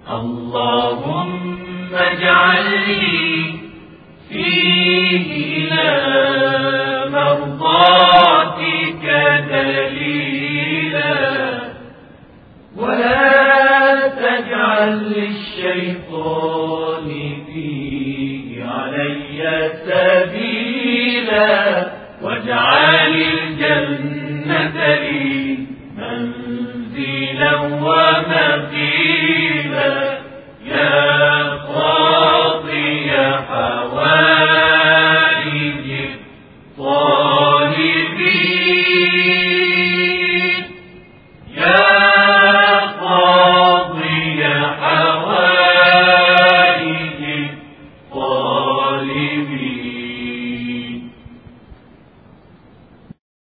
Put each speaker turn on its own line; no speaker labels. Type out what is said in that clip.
اللهم اجعل لي فيه إلى مرضاتك دليلا، ولا تجعل للشيطان فيه علي سبيلا، واجعل الجنة لي منزلا ومقيلا.